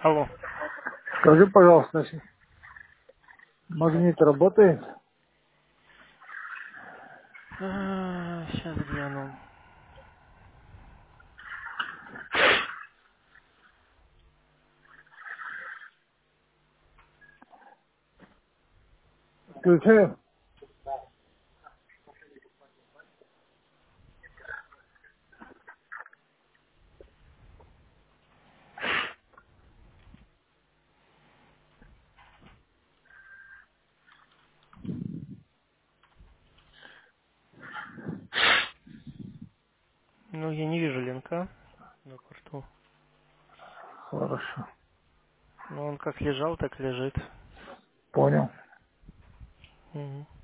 Алло. Скажи, пожалуйста, магнит работает? Сейчас гляну. Включаю. Ну, я не вижу линка на порту. Хорошо. Но он как лежал, так лежит. Понял. Мгм.